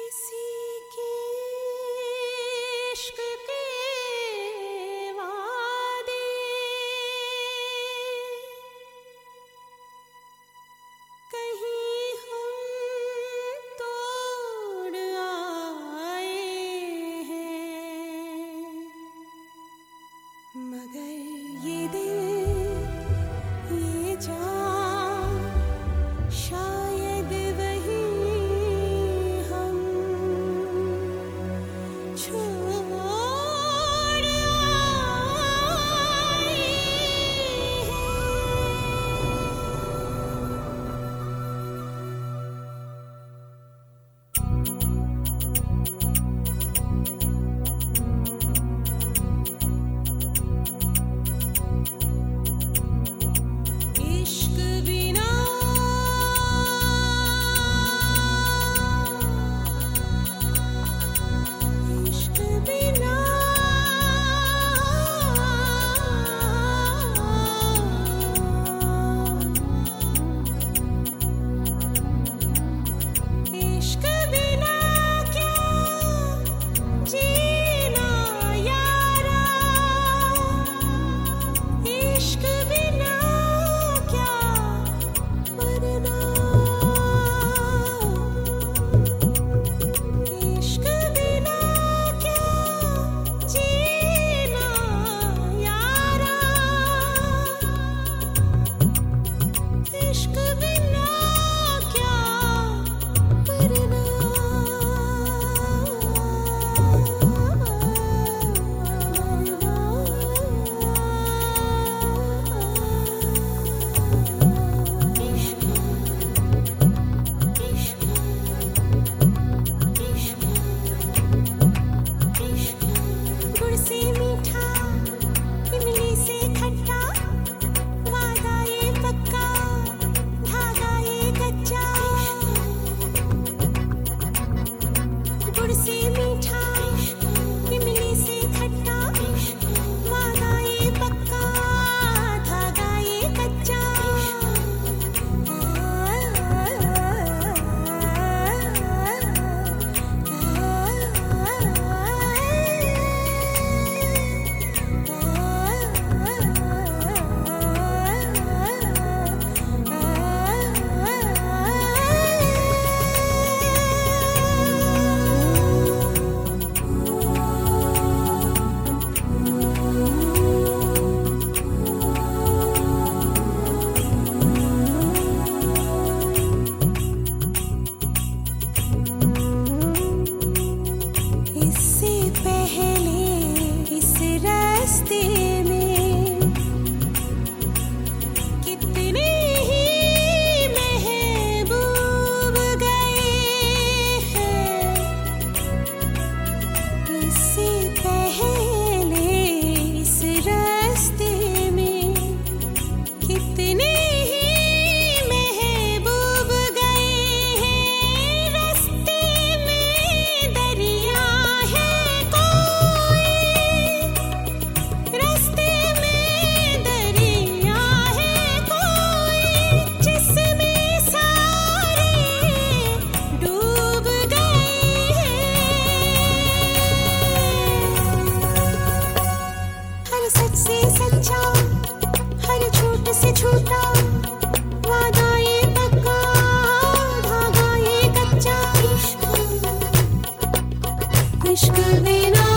किसी के इश्क के वादे कहीं हम तोड़ आए हैं, मगर ये दिल ये जान शायद वही हम छोड़ आए हैं। इश्क बिना इश्क बिना इश्क बिना क्या जीना यारा, इश्क बिना क्या मरना, इश्क बिना क्या जीना यारा, इश्क बिना क्या मरना। गुड़ से मीठा, इमली से खट्टा, वादा ये पक्का, धागा ये कच्चा। गुड़ से मीठा, इमली से खट्टा, वादा ये पक्का, धागा ये कच्चा। इससे पहले इस रास्ते में कितने ही महबूब गए हैं, इससे पहले इस रास्ते में कितने ही महबूब गए हैं। रास्ते में दरिया है कोई, रास्ते में दरिया है कोई, जिसमें सारे डूब गए हैं। हर सच से सच्चा, हर झूठ से झूठा, वादा ये पक्का, धागा ये कच्चा। इश्क बिना